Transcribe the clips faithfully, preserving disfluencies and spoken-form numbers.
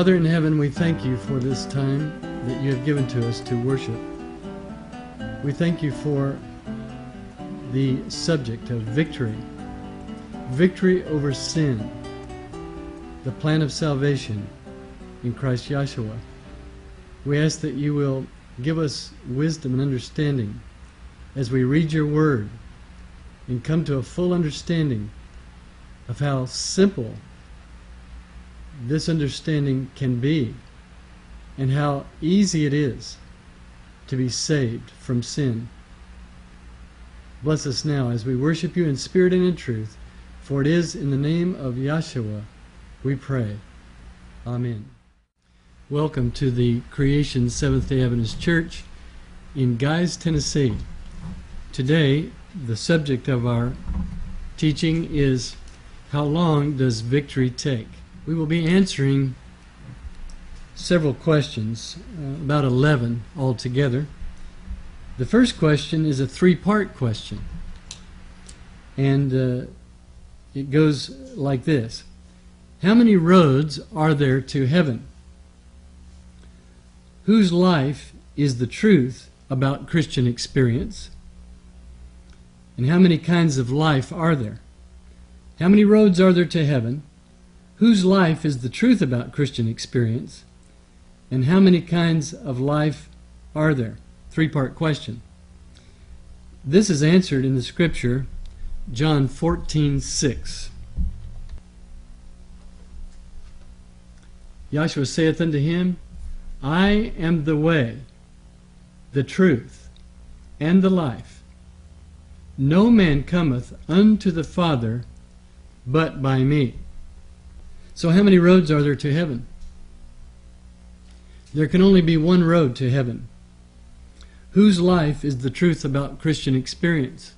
Father in heaven, we thank you for this time that you have given to us to worship. We thank you for the subject of victory, victory over sin, the plan of salvation in Christ Yeshua. We ask that you will give us wisdom and understanding as we read your word and come to a full understanding of how simple this understanding can be and how easy it is to be saved from sin. Bless us now as we worship you in spirit and in truth, for it is in the name of Yeshua we pray. Amen. Welcome to the Creation Seventh-day Adventist Church in Guys, Tennessee. Today, the subject of our teaching is, how long does victory take? We will be answering several questions, uh, about eleven altogether. The first question is a three-part question, and uh, it goes like this. How many roads are there to heaven? Whose life is the truth about Christian experience? And how many kinds of life are there? How many roads are there to heaven? Whose life is the truth about Christian experience? And how many kinds of life are there? Three-part question. This is answered in the scripture, John fourteen six. Yeshua saith unto him, I am the way, the truth, and the life. No man cometh unto the Father but by me. So how many roads are there to heaven? There can only be one road to heaven. Whose life is the truth about Christian experience?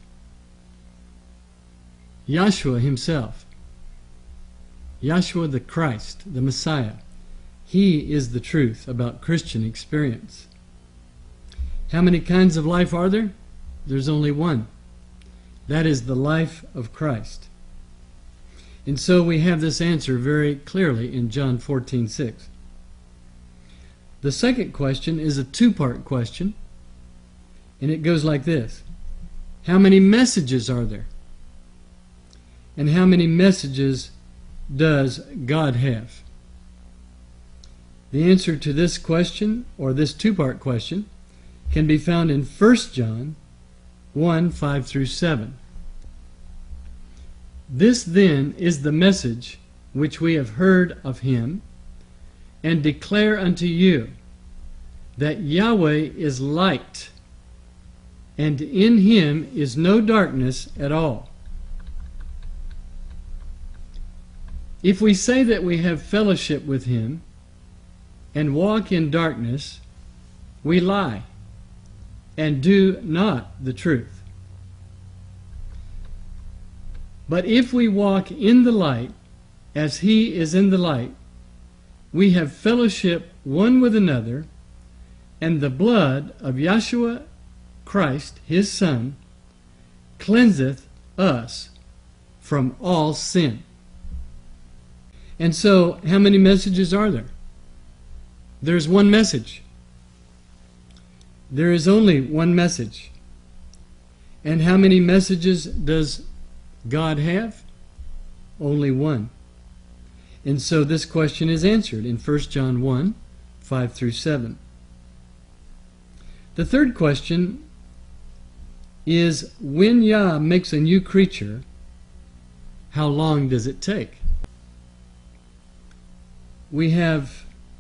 Yeshua himself. Yeshua the Christ, the Messiah. He is the truth about Christian experience. How many kinds of life are there? There's only one. That is the life of Christ. And so we have this answer very clearly in John fourteen six. The second question is a two-part question, and it goes like this. How many messages are there? And how many messages does God have? The answer to this question, or this two-part question, can be found in First John one five through seven. This then is the message which we have heard of him, and declare unto you, that Yahweh is light, and in him is no darkness at all. If we say that we have fellowship with him, and walk in darkness, we lie, and do not the truth. But if we walk in the light, as he is in the light, we have fellowship one with another, and the blood of Yeshua Christ, his Son, cleanseth us from all sin. And so, how many messages are there? There's one message. There is only one message. And how many messages does God have? Only one. And so this question is answered in First John one five through seven. The third question is, when Yah makes a new creature, how long does it take? We have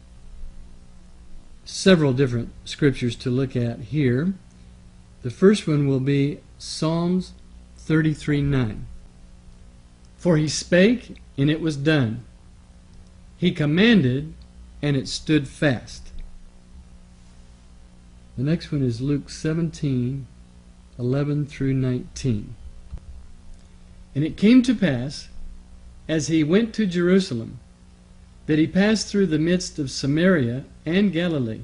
several different scriptures to look at here. The first one will be Psalms thirty-three nine. For he spake, and it was done. He commanded, and it stood fast. The next one is Luke seventeen eleven through nineteen. And it came to pass, as he went to Jerusalem, that he passed through the midst of Samaria and Galilee.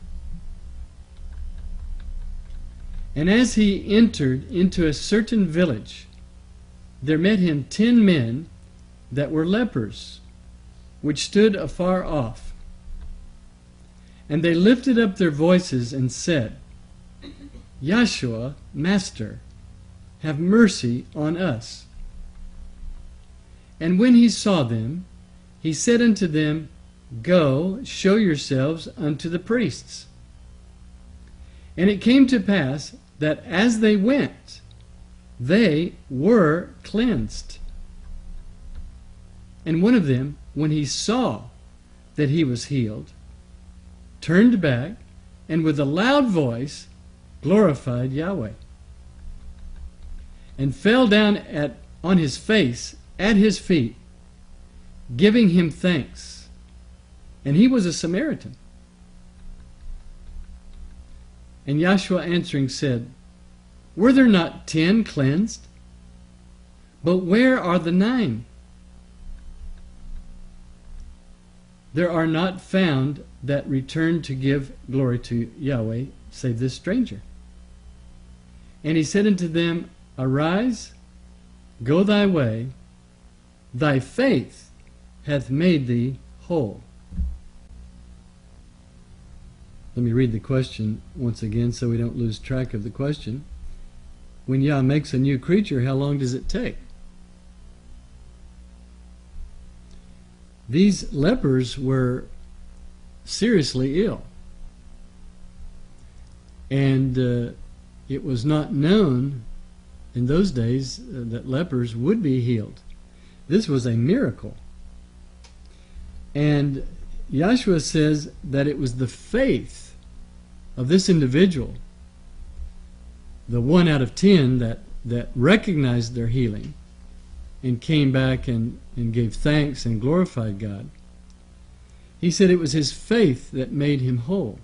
And as he entered into a certain village, there met him ten men that were lepers, which stood afar off, And they lifted up their voices and said, Yahshua, Master, have mercy on us. And when he saw them, he said unto them, Go, show yourselves unto the priests. And it came to pass that as they went, they were cleansed. And one of them, when he saw that he was healed, turned back, and with a loud voice glorified Yahweh, and fell down at, on his face at his feet, giving him thanks. And he was a Samaritan. And Yahshua answering said, Were there not ten cleansed? But where are the nine? There are not found that return to give glory to Yahweh, save this stranger. And he said unto them, Arise, go thy way, thy faith hath made thee whole. Let me read the question once again so we don't lose track of the question. When Yah makes a new creature, how long does it take? These lepers were seriously ill. And uh, it was not known in those days uh, that lepers would be healed. This was a miracle. And Yahshua says that it was the faith of this individual, the one out of ten that, that recognized their healing and came back and, and gave thanks and glorified God. He said it was his faith that made him whole.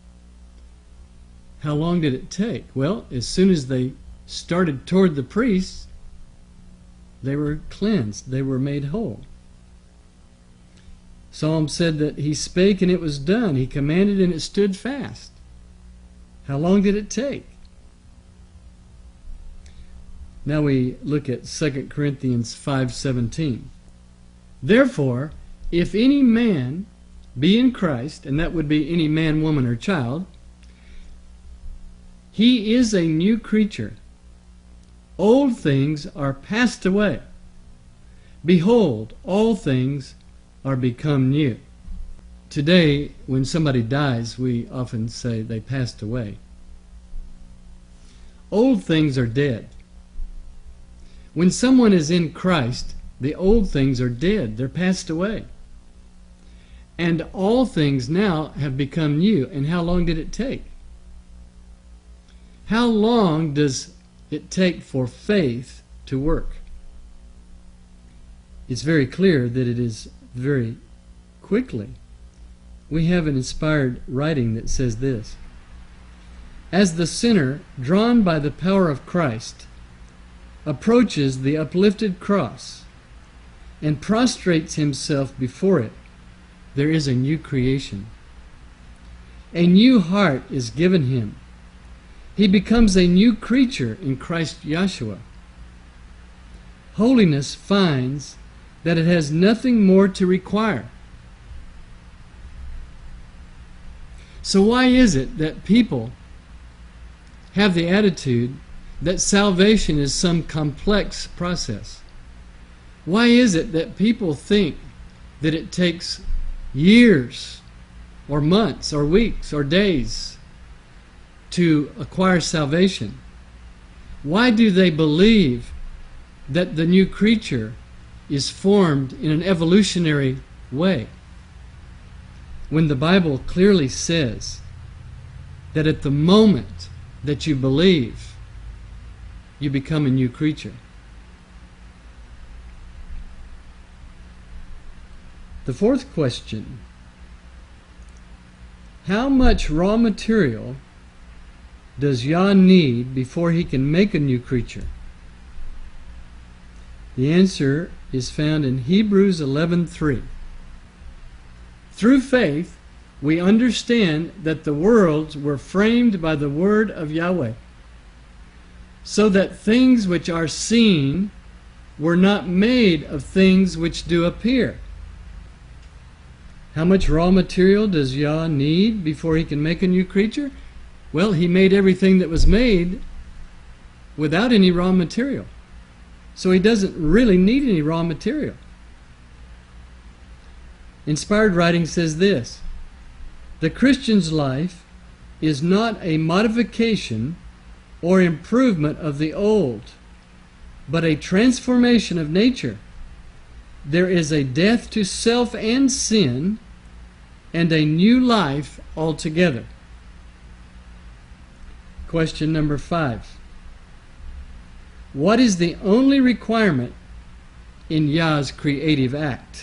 How long did it take? Well, as soon as they started toward the priests, they were cleansed. They were made whole. Psalm said that he spake and it was done. He commanded and it stood fast. How long did it take? Now we look at Second Corinthians five seventeen. Therefore, if any man be in Christ, and that would be any man, woman, or child, he is a new creature. Old things are passed away. Behold, all things are become new. Today, when somebody dies, we often say they passed away. Old things are dead. When someone is in Christ, the old things are dead. They're passed away. And all things now have become new. And how long did it take? How long does it take for faith to work? It's very clear that it is very quickly. We have an inspired writing that says this: As the sinner, drawn by the power of Christ, approaches the uplifted cross and prostrates himself before it, there is a new creation. A new heart is given him. He becomes a new creature in Christ Yahshua. Holiness finds that it has nothing more to require. So why is it that people have the attitude that salvation is some complex process? Why is it that people think that it takes years or months or weeks or days to acquire salvation? Why do they believe that the new creature is formed in an evolutionary way, when the Bible clearly says that at the moment that you believe, you become a new creature? The fourth question: how much raw material does Yah need before he can make a new creature? The answer is found in Hebrews eleven three. Through faith, we understand that the worlds were framed by the word of Yahweh, so that things which are seen were not made of things which do appear. How much raw material does Yah need before he can make a new creature? Well, he made everything that was made without any raw material. So he doesn't really need any raw material. Inspired writing says this: the Christian's life is not a modification or improvement of the old, but a transformation of nature. There is a death to self and sin, and a new life altogether. Question number five. What is the only requirement in Yah's creative act?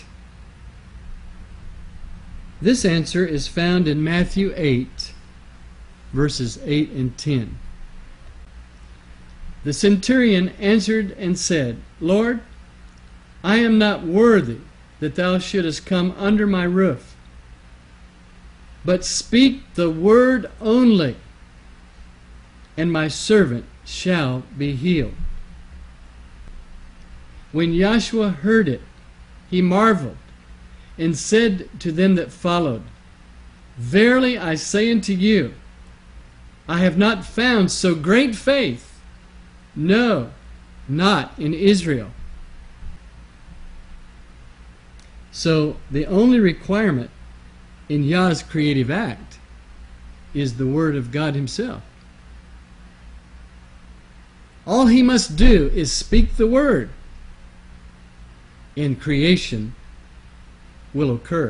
This answer is found in Matthew eight, verses eight and ten. The centurion answered and said, Lord, I am not worthy that thou shouldest come under my roof, but speak the word only, and my servant shall be healed. When Yahshua heard it, he marveled, and said to them that followed, Verily I say unto you, I have not found so great faith, no, not in Israel. So the only requirement in Yah's creative act is the Word of God Himself. All He must do is speak the Word, and creation will occur.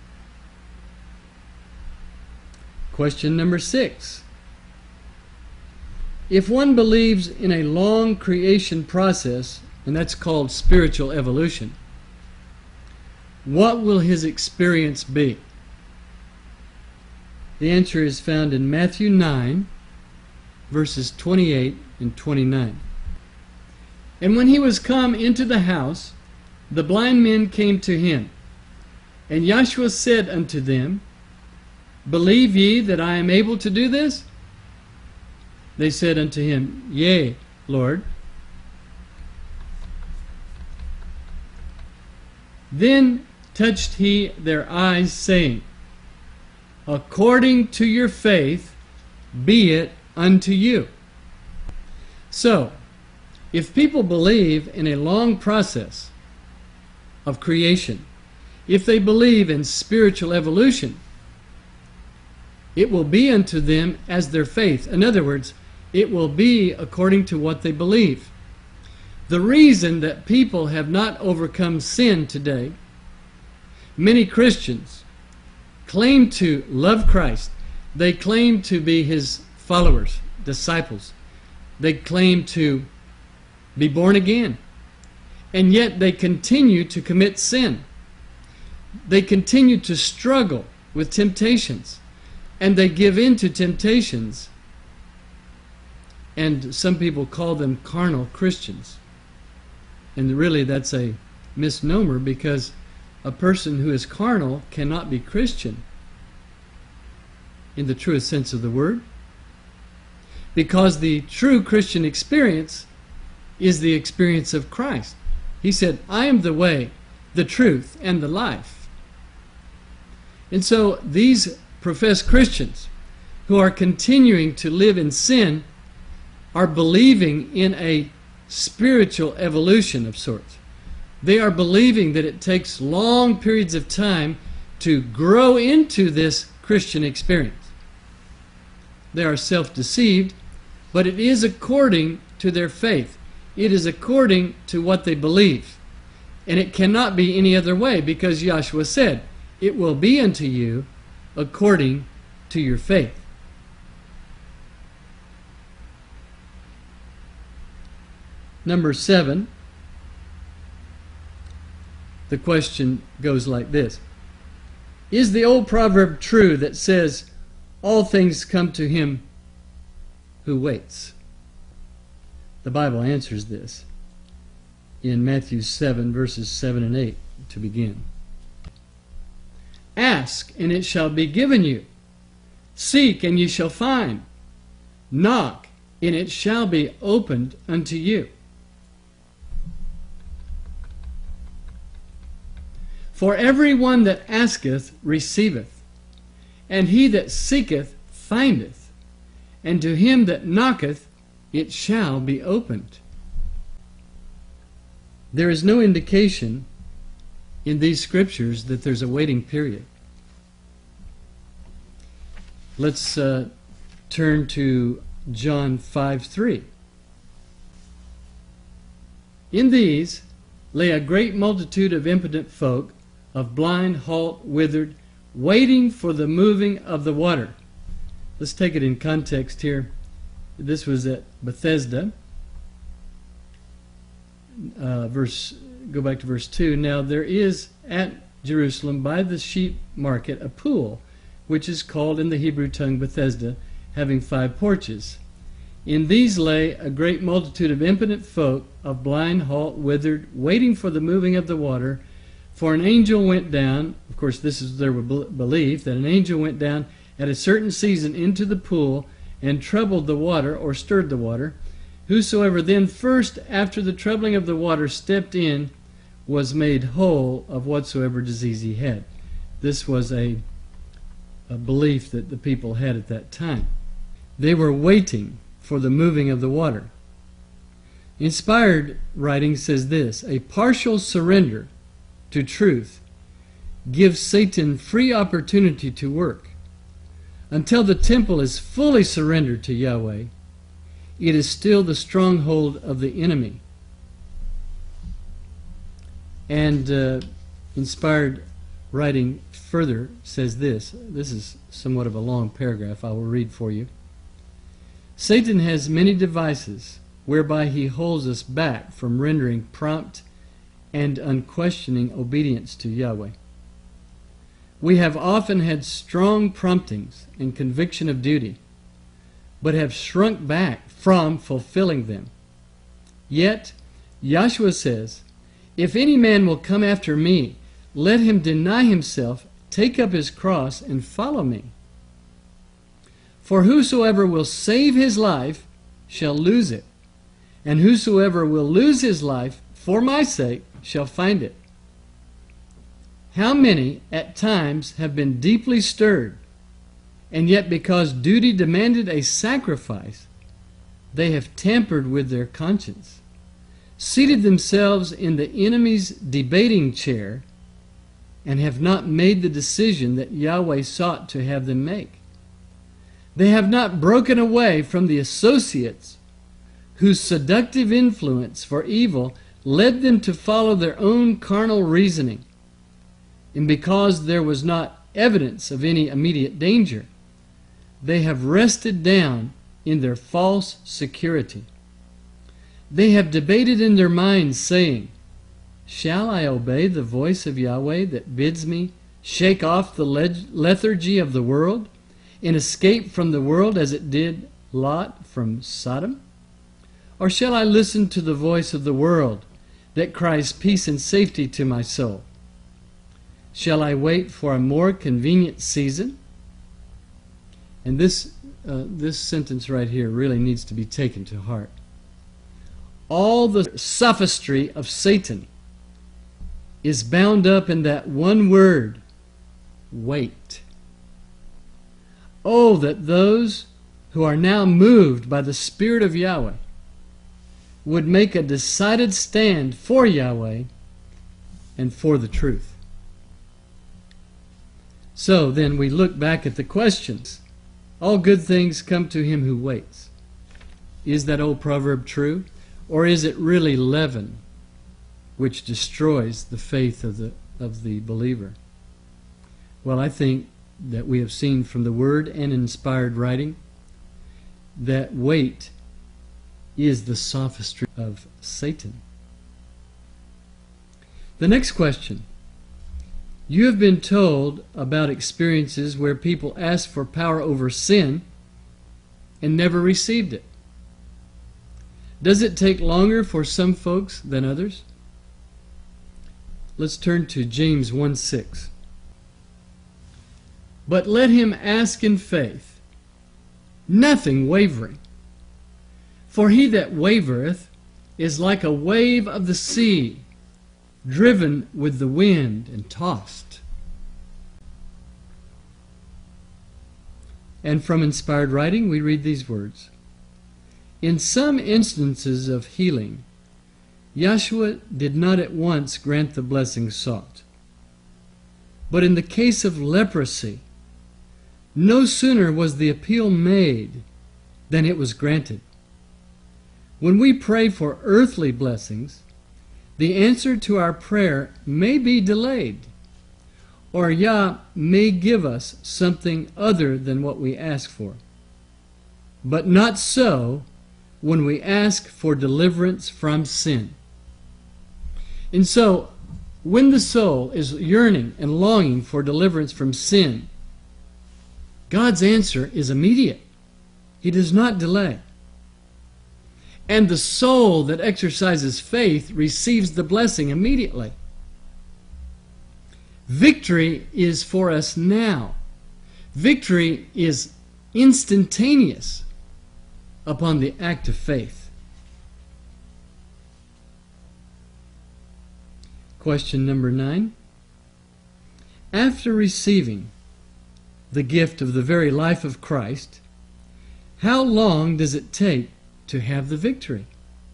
Question number six. If one believes in a long creation process, and that's called spiritual evolution, what will his experience be? The answer is found in Matthew nine, verses twenty-eight and twenty-nine. And when he was come into the house, the blind men came to him. And Yahshua said unto them, Believe ye that I am able to do this? They said unto him, Yea, Lord. Then touched he their eyes, saying, According to your faith be it unto you. So, if people believe in a long process of creation, if they believe in spiritual evolution, it will be unto them as their faith. In other words, it will be according to what they believe. The reason that people have not overcome sin today, many Christians claim to love Christ. They claim to be His followers, disciples. They claim to be born again. And yet they continue to commit sin. They continue to struggle with temptations. And they give in to temptations. And some people call them carnal Christians. And really that's a misnomer, because a person who is carnal cannot be Christian in the truest sense of the word. Because the true Christian experience is the experience of Christ. He said, I am the way, the truth, and the life. And so these professed Christians who are continuing to live in sin are believing in a spiritual evolution of sorts. They are believing that it takes long periods of time to grow into this Christian experience. They are self-deceived, but it is according to their faith. It is according to what they believe. And it cannot be any other way, because Yahshua said, It will be unto you according to your faith. Number seven, the question goes like this. Is the old proverb true that says, all things come to him who waits? The Bible answers this in Matthew seven, verses seven and eight to begin. Ask, and it shall be given you. Seek, and ye shall find. Knock, and it shall be opened unto you. For every one that asketh receiveth, and he that seeketh findeth, and to him that knocketh it shall be opened. There is no indication in these scriptures that there's a waiting period. Let's uh, turn to John five three. In these lay a great multitude of impotent folk, of blind, halt, withered, waiting for the moving of the water. Let's take it in context here. This was at Bethesda. Uh, verse, go back to verse two. Now there is at Jerusalem by the sheep market a pool, which is called in the Hebrew tongue Bethesda, having five porches. In these lay a great multitude of impotent folk, of blind, halt, withered, waiting for the moving of the water. For an angel went down, of course this is their belief, that an angel went down at a certain season into the pool, and troubled the water, or stirred the water. Whosoever then first after the troubling of the water stepped in, was made whole of whatsoever disease he had. This was a, a belief that the people had at that time. They were waiting for the moving of the water. Inspired writing says this: a partial surrender to truth gives Satan free opportunity to work. Until the temple is fully surrendered to Yahweh, it is still the stronghold of the enemy. And uh, inspired writing further says this. This is somewhat of a long paragraph. I will read for you. Satan has many devices whereby he holds us back from rendering prompt and unquestioning obedience to Yahweh. We have often had strong promptings and conviction of duty, but have shrunk back from fulfilling them. Yet, Yahshua says, if any man will come after me, let him deny himself, take up his cross, and follow me. For whosoever will save his life shall lose it, and whosoever will lose his life for my sake shall find it. How many at times have been deeply stirred, and yet because duty demanded a sacrifice, they have tampered with their conscience, seated themselves in the enemy's debating chair, and have not made the decision that Yahweh sought to have them make. They have not broken away from the associates whose seductive influence for evil led them to follow their own carnal reasoning. And because there was not evidence of any immediate danger, they have rested down in their false security. They have debated in their minds, saying, shall I obey the voice of Yahweh that bids me shake off the lethargy of the world and escape from the world as it did Lot from Sodom? Or shall I listen to the voice of the world that cries peace and safety to my soul? Shall I wait for a more convenient season? And this, uh, this sentence right here really needs to be taken to heart. All the sophistry of Satan is bound up in that one word, wait. Oh, that those who are now moved by the Spirit of Yahweh would make a decided stand for Yahweh and for the truth. So then we look back at the questions. All good things come to him who waits. Is that old proverb true? Or is it really leaven which destroys the faith of the, of the believer? Well, I think that we have seen from the Word and inspired writing that wait is the sophistry of Satan. The next question. You have been told about experiences where people asked for power over sin and never received it. Does it take longer for some folks than others? Let's turn to James one six. But let him ask in faith, nothing wavering. For he that wavereth is like a wave of the sea, driven with the wind and tossed. And from inspired writing, we read these words. In some instances of healing, Yahshua did not at once grant the blessing sought. But in the case of leprosy, no sooner was the appeal made than it was granted. When we pray for earthly blessings, the answer to our prayer may be delayed, or Yah may give us something other than what we ask for. But not so when we ask for deliverance from sin. And so, when the soul is yearning and longing for deliverance from sin, God's answer is immediate. He does not delay. And the soul that exercises faith receives the blessing immediately. Victory is for us now. Victory is instantaneous upon the act of faith. Question number nine. After receiving the gift of the very life of Christ, how long does it take to have the victory?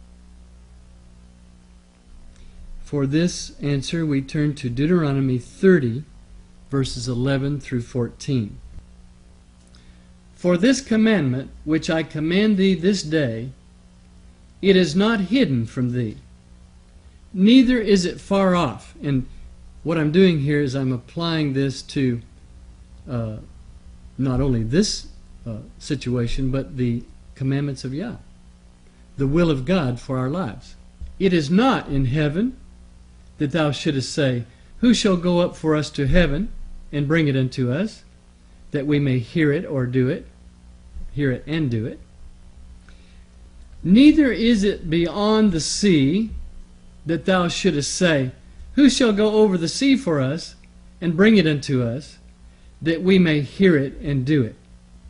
For this answer, we turn to Deuteronomy thirty, verses eleven through fourteen. For this commandment which I command thee this day, it is not hidden from thee, neither is it far off. And what I'm doing here is I'm applying this to uh, not only this uh, situation, but the commandments of Yah, the will of God for our lives. It is not in heaven that thou shouldest say, who shall go up for us to heaven and bring it unto us, that we may hear it or do it, hear it and do it. Neither is it beyond the sea that thou shouldest say, who shall go over the sea for us and bring it unto us, that we may hear it and do it.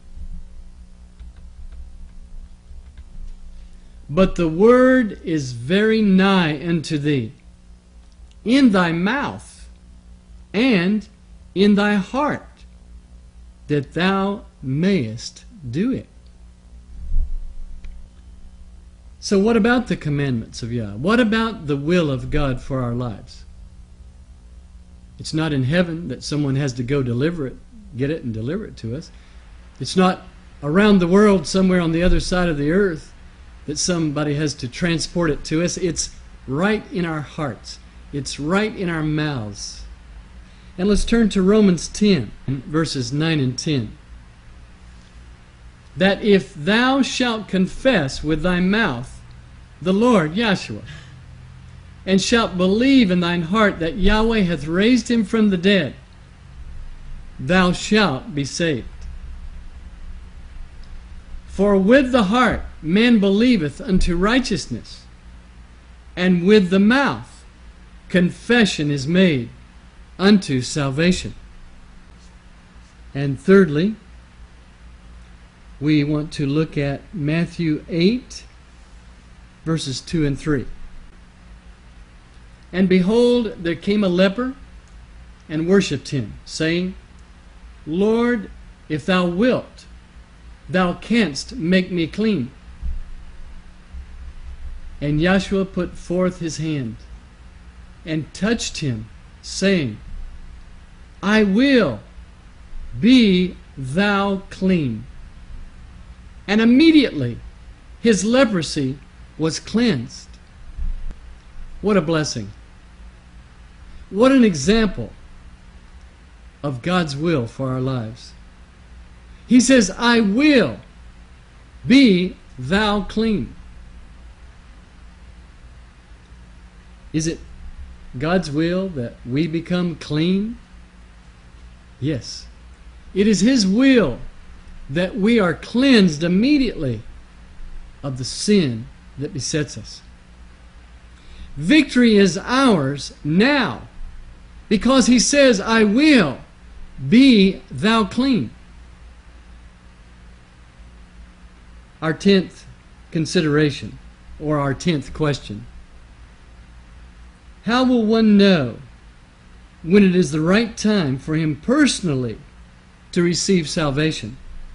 But the word is very nigh unto thee, in thy mouth and in thy heart, that thou mayest do it. So what about the commandments of Yah? What about the will of God for our lives? It's not in heaven that someone has to go deliver it, get it and deliver it to us. It's not around the world somewhere on the other side of the earth that somebody has to transport it to us. It's right in our hearts. It's right in our mouths. And let's turn to Romans ten, verses nine and ten. That if thou shalt confess with thy mouth the Lord Yahshua, and shalt believe in thine heart that Yahweh hath raised him from the dead, thou shalt be saved. For with the heart man believeth unto righteousness, and with the mouth confession is made unto salvation. And thirdly, we want to look at Matthew eight, verses two and three. And behold, there came a leper, and worshipped him, saying, Lord, if thou wilt, thou canst make me clean. And Yahshua put forth his hand, and touched him, saying, I will, be thou clean. And immediately his leprosy was cleansed. What a blessing. What an example of God's will for our lives. He says, I will, be thou clean. Is it God's will that we become clean? Yes. It is His will that we are cleansed immediately of the sin that besets us. Victory is ours now because He says, I will, be thou clean. Our tenth consideration, or our tenth question. How will one know when it is the right time for him personally to receive salvation?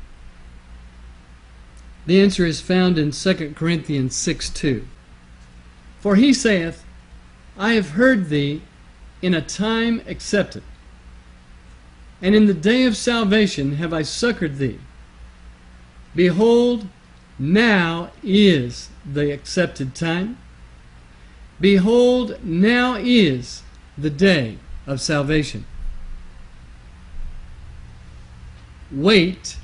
The answer is found in Second Corinthians six two. For he saith, I have heard thee in a time accepted, and in the day of salvation have I succored thee. Behold, now is the accepted time. Behold, now is the day of salvation. Wait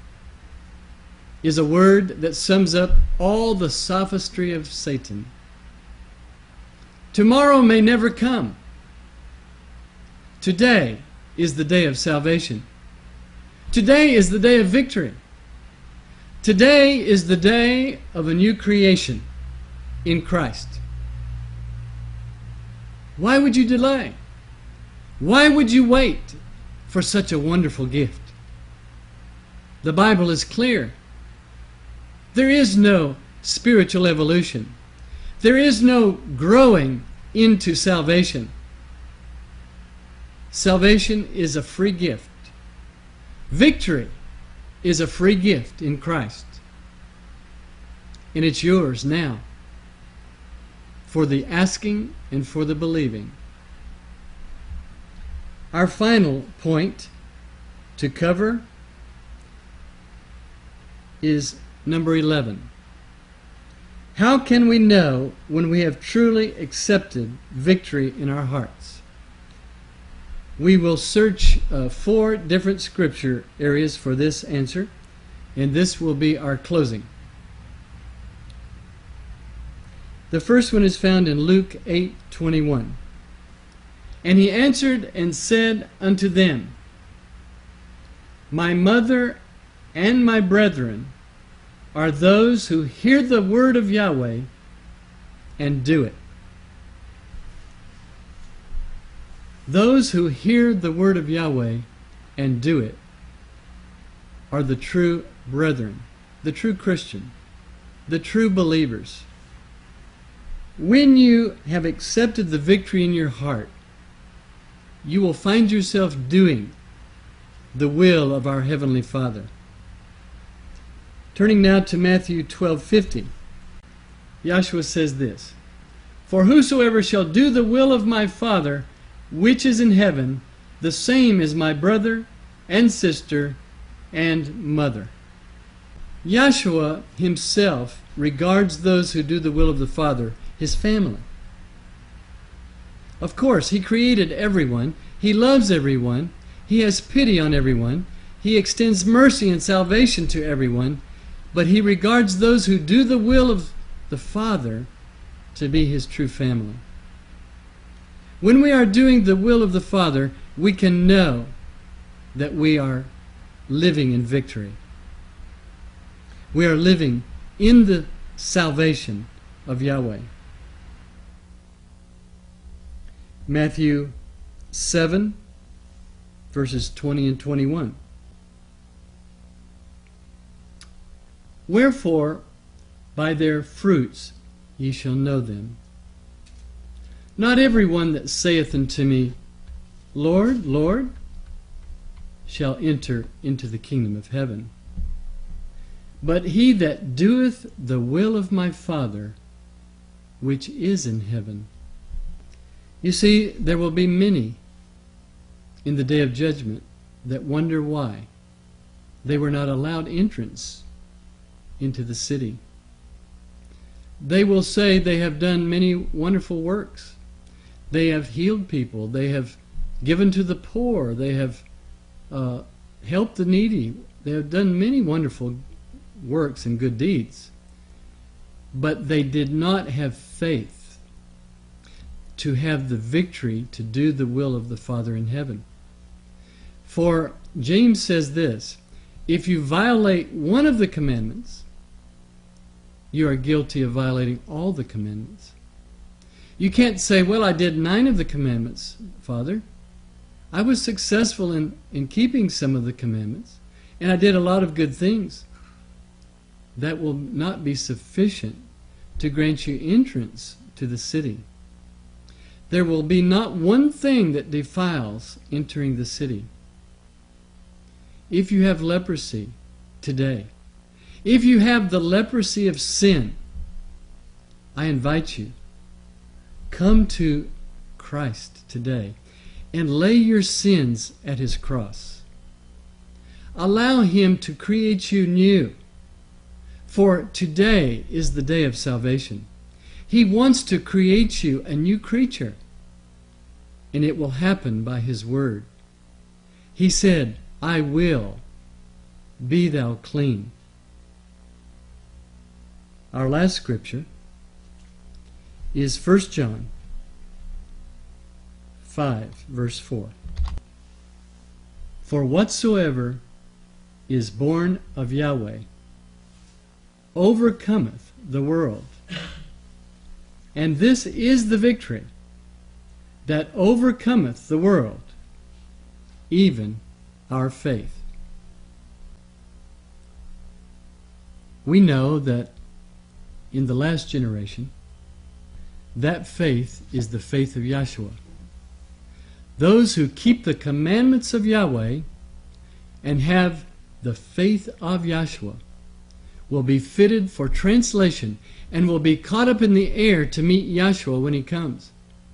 is a word that sums up all the sophistry of Satan. Tomorrow may never come. Today is the day of salvation. Today is the day of victory. Today is the day of a new creation in Christ. Why would you delay? Why would you wait for such a wonderful gift? The Bible is clear. There is no spiritual evolution. There is no growing into salvation. Salvation is a free gift. Victory is a free gift in Christ. And it's yours now, for the asking and for the believing. Our final point to cover is number eleven. How can we know when we have truly accepted victory in our hearts? We will search uh, four different scripture areas for this answer, and this will be our closing. The first one is found in Luke eight twenty-one. And he answered and said unto them, My mother and my brethren are those who hear the word of Yahweh and do it. Those who hear the word of Yahweh and do it are the true brethren, the true Christian, the true believers. When you have accepted the victory in your heart, you will find yourself doing the will of our Heavenly Father. Turning now to Matthew twelve fifty, Yahshua says this, For whosoever shall do the will of my Father, which is in heaven, the same is my brother and sister and mother. Yahshua himself regards those who do the will of the Father his family. Of course, he created everyone. He loves everyone. He has pity on everyone. He extends mercy and salvation to everyone. But he regards those who do the will of the Father to be his true family. When we are doing the will of the Father, we can know that we are living in victory. We are living in the salvation of Yahweh. Matthew seven, verses twenty and twenty-one. Wherefore, by their fruits ye shall know them. Not every one that saith unto me, Lord, Lord, shall enter into the kingdom of heaven, but he that doeth the will of my Father, which is in heaven. You see, there will be many in the day of judgment that wonder why they were not allowed entrance into the city. They will say they have done many wonderful works. They have healed people. They have given to the poor. They have uh, helped the needy. They have done many wonderful works and good deeds. But they did not have faith to have the victory to do the will of the Father in heaven. For James says this, if you violate one of the commandments, you are guilty of violating all the commandments. You can't say, well, I did nine of the commandments, Father. I was successful in, in keeping some of the commandments, and I did a lot of good things. That will not be sufficient to grant you entrance to the city. There will be not one thing that defiles entering the city. If you have leprosy today, if you have the leprosy of sin, I invite you, come to Christ today and lay your sins at His cross. Allow Him to create you new, for today is the day of salvation. He wants to create you a new creature, and it will happen by His word. He said, I will, be thou clean. Our last scripture is First John five, verse four. For whatsoever is born of Yahweh overcometh the world. And this is the victory that overcometh the world, even our faith. We know that in the last generation, that faith is the faith of Yahshua. Those who keep the commandments of Yahweh and have the faith of Yahshua will be fitted for translation and will be caught up in the air to meet Yahshua when He comes.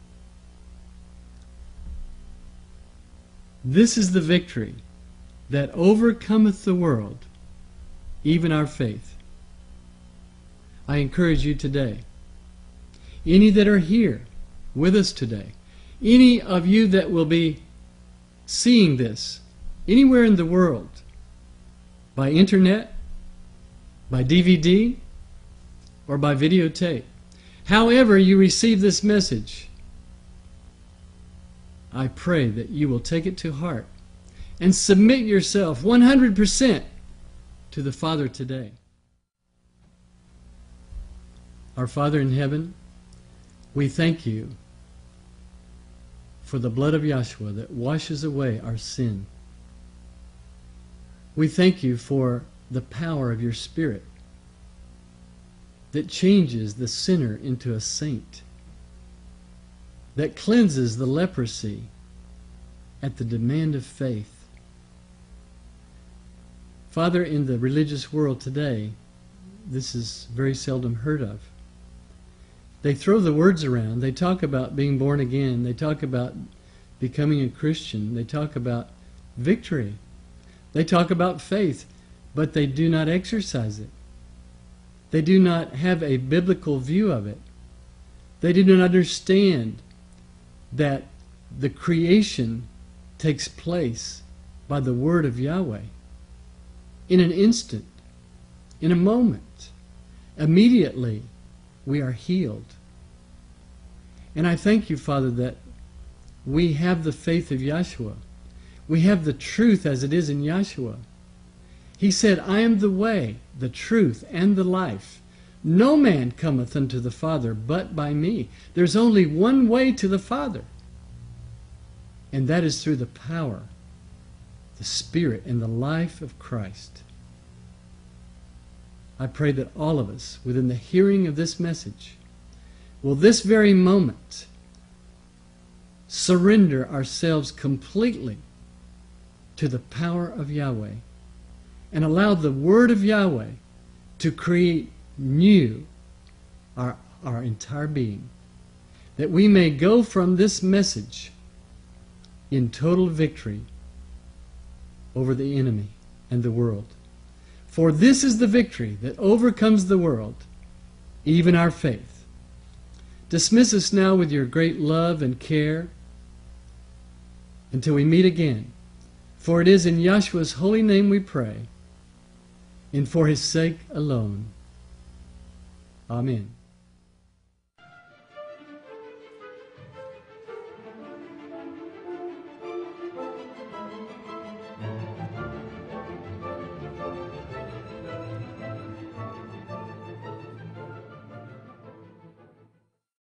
This is the victory that overcometh the world, even our faith. I encourage you today, any that are here with us today, any of you that will be seeing this anywhere in the world, by internet, by D V D, or by videotape, however you receive this message, I pray that you will take it to heart and submit yourself one hundred percent to the Father today. Our Father in heaven, we thank you for the blood of Yahshua that washes away our sin. We thank you for the power of your Spirit that changes the sinner into a saint, that cleanses the leprosy at the demand of faith. Father, in the religious world today, this is very seldom heard of. They throw the words around. They talk about being born again. They talk about becoming a Christian. They talk about victory. They talk about faith, but they do not exercise it. They do not have a biblical view of it. They do not understand that the creation takes place by the word of Yahweh. In an instant, in a moment, immediately, we are healed. And I thank you, Father, that we have the faith of Yahshua. We have the truth as it is in Yahshua. He said, I am the way, the truth, and the life. No man cometh unto the Father but by me. There's only one way to the Father, and that is through the power, the Spirit, and the life of Christ. I pray that all of us, within the hearing of this message, will this very moment surrender ourselves completely to the power of Yahweh and allow the Word of Yahweh to create new our, our entire being, that we may go from this message in total victory over the enemy and the world. For this is the victory that overcomes the world, even our faith. Dismiss us now with your great love and care until we meet again. For it is in Yahshua's holy name we pray, and for His sake alone. Amen.